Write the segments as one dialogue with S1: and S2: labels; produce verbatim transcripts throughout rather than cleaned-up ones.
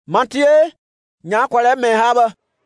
S1: Mantie nya kwale me haba.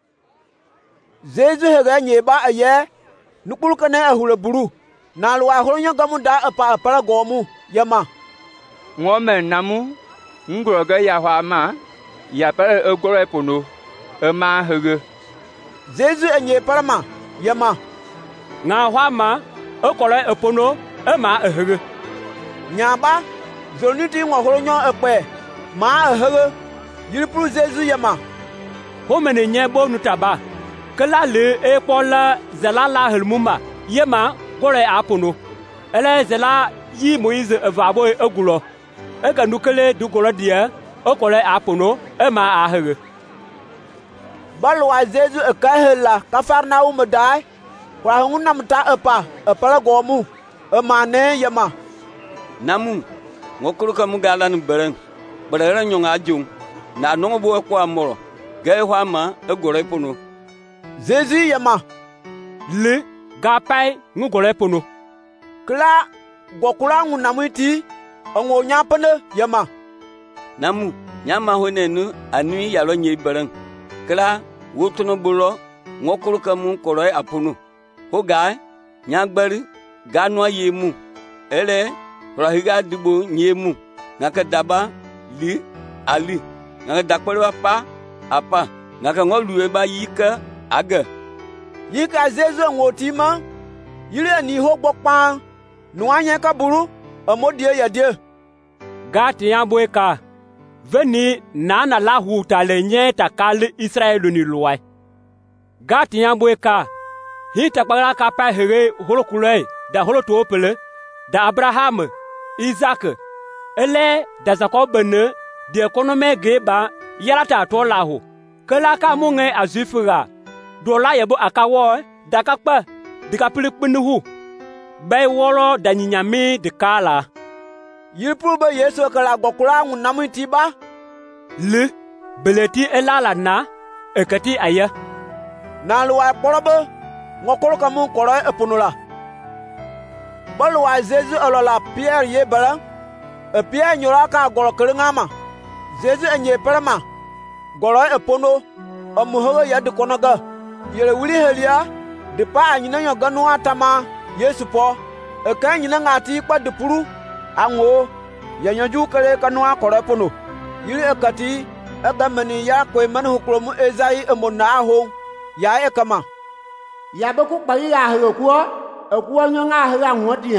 S1: Zezu hega nyeba aye nukul kane ahule buru. Na lwa holonya gamunda apa apara gomu yama.
S2: Ngome namu ngoroga ya hwama ya para egore pono ema hege.
S1: Zezu enye parama yama.
S3: Nga hwama ekore epono ema ehege.
S1: Nyaba zoniti ngwa holonya epe ma ehege. Yiripuru Zezu yama.
S3: Homene nye bo nutaba. Kala le e pola zalala helmuma yema gore apono. Ele zela yi Moise evabo egulo. Ega nukele du golo dia okore apono ema ahege.
S1: Balwa Zezu ekahela Kafarnaum dai. Kwa hunguna mta epa epala gomu emane yama.
S4: Namu ngokuluka mugala nbereng. Berera nyonga ajung. Na nongo bo kwa amoro. Gae hwama egore pono.
S1: Zezu yama.
S3: Le gapai ngugore pono.
S1: Kla gokula ngunamuiti ongo nyapane yama.
S4: Namu nyama honenu anui yalo nyi bereng. Kla wotono bulo ngokuluka mu koroi apono. Ho gae nyagbari ganwa yemu. Ele rahiga dibo nyemu. Ngaka daba li ali. Ngaka dakpelwa pa apa. Ngaka ngoluwe ba yika aga.
S1: Yika Zezu ngotima. Yile ni ho gbokpan. Nuanye kaburu amodie yadie.
S3: Gati yamboeka. Veni nana la huta lenye takali Israelu ni luai. Gati yamboeka. Hita kpagala kapa here holokulei da holotuopele da Abraham, Isaac, ele da Jacob ne de ekonome geba yarata to lahu. Kela ka munge azifura. Dola yebo akawo da kakpa dikapilikpinuhu. Bay wolo da nyinyami de kala.
S1: Yiripuru be Yesu kala gokula ngunamuiti ba.
S3: Le beleti elala na ekati aya.
S1: Na luwa porobe ngokolo kamu koroi epunula. Balwa Zezu alola Pierre ye bala. E Pierre nyora ka golo kelengama. Zezu enye perama. Golo epono omuhogo ya de konoga. Yele wuli helia de pa anyina nyoga no atama Yesu po. E ka nyina ngati kwa de puru ango ya nyoju kale kanwa koro epono. Yiri ekati egamani ya kwe manu hukromu Ezai emona ho ya ekama.
S5: Ya beku kpali ya hekuo ekuo nyonga hera ngodia.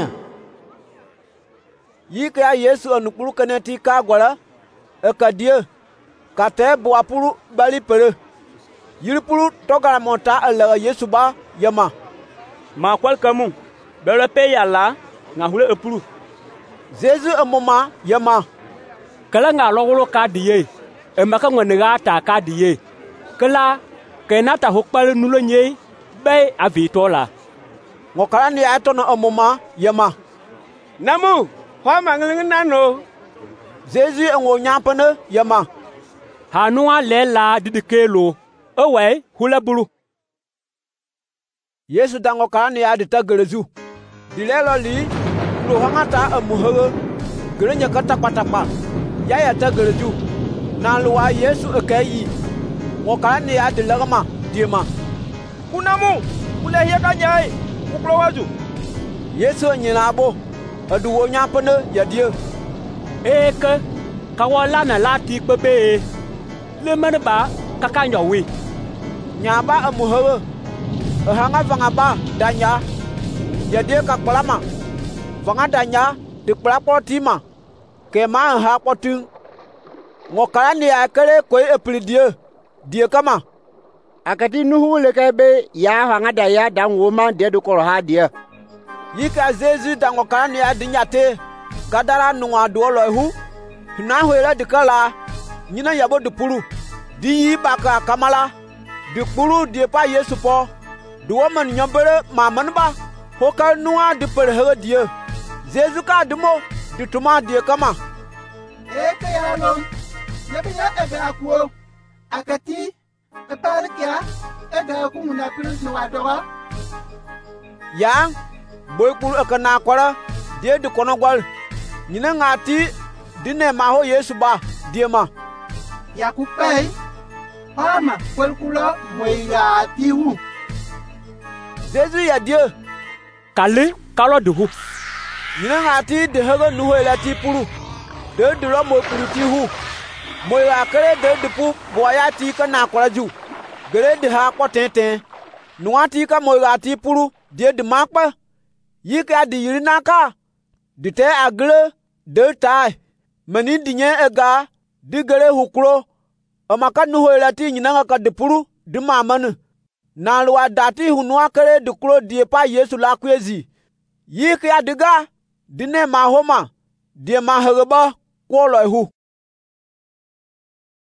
S1: Yike ya Yesu anukulu kaneti ka gwala ekadie kate buapuru bali pere. Yiripuru togara monta ala Yesu ba yama.
S3: Ma kwal kamu bele pe yala ngahule epuru.
S1: Zezu emoma yama.
S3: Kala nga logolo ka diye emaka ngwenega ta ka diye. Kala kenata hokpale nulo nye bay avitola.
S1: Ngokala ni atono emoma yama.
S2: Namu hwama nglingnano.
S1: Zezu enwo nyampane yama.
S3: Hanua lela didikelo. Owe hula bulu.
S1: Yesu dango kani ya dita gerezu. Dilelo li lo hangata amuhege. Gerenya kata patapa. Ya ya ta gerezu. Na luwa Yesu ekeyi. Ngokani ya dilagama diema.
S2: Kunamu kule hiya nyai kuklo waju.
S1: Yesu nyinabo. Adu wo nyampane yadie.
S3: Eke kawala na lati bebe. Le manba kakanyowi.
S1: Nyaba amuhege. Hanga vanga ba danya. Yadie kakpalama. Vanga danya dikpalapo tima. Kema ha potung. Ngokala ni akere koi epridie. Die kama.
S5: Akati nuhu lekebe ya hanga daya dan woma de do koro ha dia.
S1: Yika Zezu dango kala ni adinyate. Kadara nungwa duolo ehu. Na huela dikala. Nyina yabo dipuru. Di yi baka kamala. Dipuru die pa Yesu po. Duwoman nyombere mamanba. Hoka nuwa dipere hege die. Zezu ka dimo. Dituma die kama.
S6: Eke ya long. Yabinya ebe akuo. Akati. Eparikia. Ega kumuna piris nuwa doga.
S1: Yang. Boy kuru ekana kwara. Die di kono gwal. Nyina ngati. Dine maho Yesu ba. Die ma.
S6: ya ku pei ama kwel kulo moira ti hu.
S1: Jésus ya Dieu.
S3: Kali kalo duhu.
S1: Yina ngati de haga nuwe la ti puru. De de lo mo puru ti hu. Moira kere de de pu boya ti ka na kwaju. Gere de ha ko tenten. Nuati ka moira ti puru de de makpa. Yi ka di yiri naka. De te agle de tai. Mani dinye ega di gere hukro. Amaka nuwe la ti nyina ka de puru de mamanu. Na lwa dati hunwa kere de kro die pa Yesu la kwezi. Yi ka diga dine mahoma die mahagaba ko lo hu.